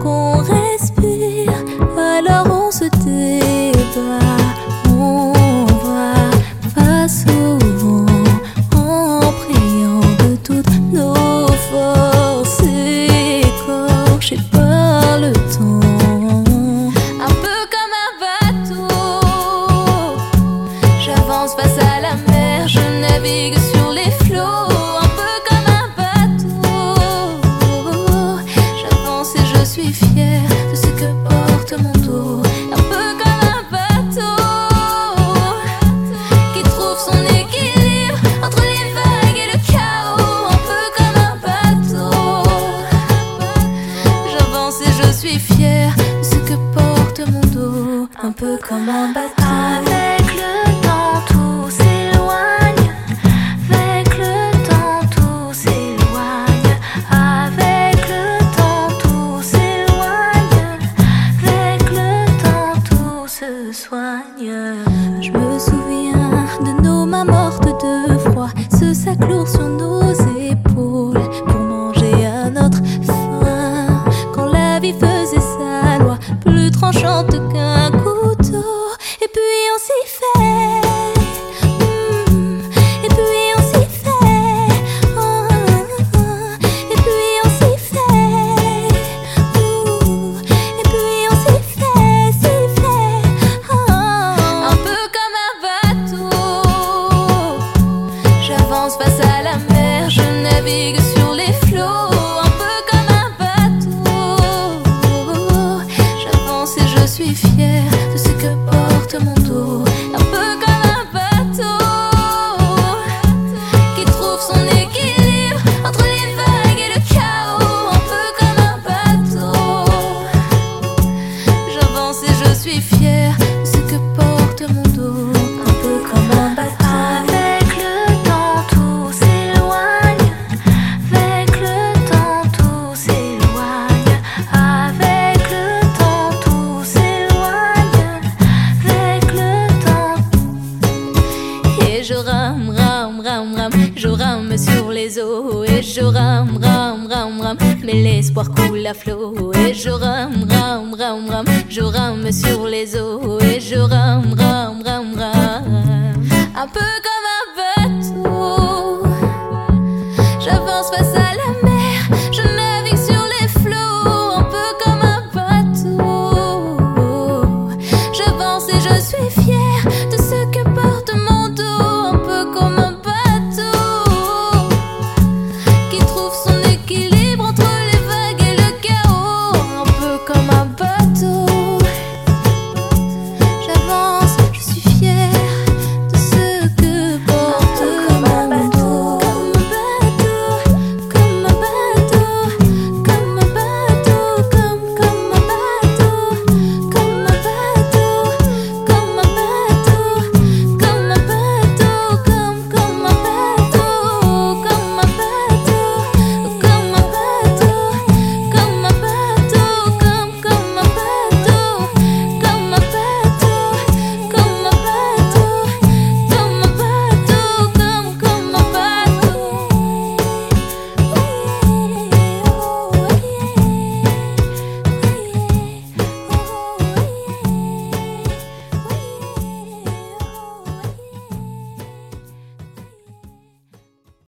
qu'on respire, alors on se débat, on va face au vent en priant de toutes nos forces écorchées par le temps. Un peu comme un bateau, j'avance face à la mer, je navigue sur les flots. Un peu comme un bateau, j'avance et je suis fière de ce que porte mon dos. Un peu comme un bateau qui trouve son équilibre entre les vagues et le chaos. Un peu comme un bateau, j'avance et je suis fière de ce que porte mon dos. Un peu comme un bateau. Avec le temps tout s'éloigne, avec le temps tout s'éloigne, avec le temps tout s'éloigne, avec le temps tout se soigne. Je me souviens de nos mains mortes de froid, ce sac lourd sur nos épaules pour manger à notre faim. Quand la vie faisait sa loi, plus tranchante qu'un couteau. Et puis on s'y fait, et puis on s'y fait, et puis on s'y fait, et puis on s'y fait, un peu comme un bateau, j'avance face à la mer, je navigue sur les flots. Un peu comme un bateau, j'avance et je suis fière de ce que porte mon dos. Un peu comme un bateau qui trouve son équilibre entre les vagues et le chaos. Un peu comme un bateau, j'avance et je suis fière de ce que porte mon dos. Un peu comme un bateau. Avec le temps tout s'éloigne, avec le temps tout s'éloigne, avec le temps tout s'éloigne, avec le temps. Et je rame, rame, rame, rame, je rame sur les eaux. Et je rame, rame, rame, rame, mais l'espoir coule à flot. Et je rame, rame, rame, rame, je rame sur les eaux. Et je rame, rame, rame, rame, un peu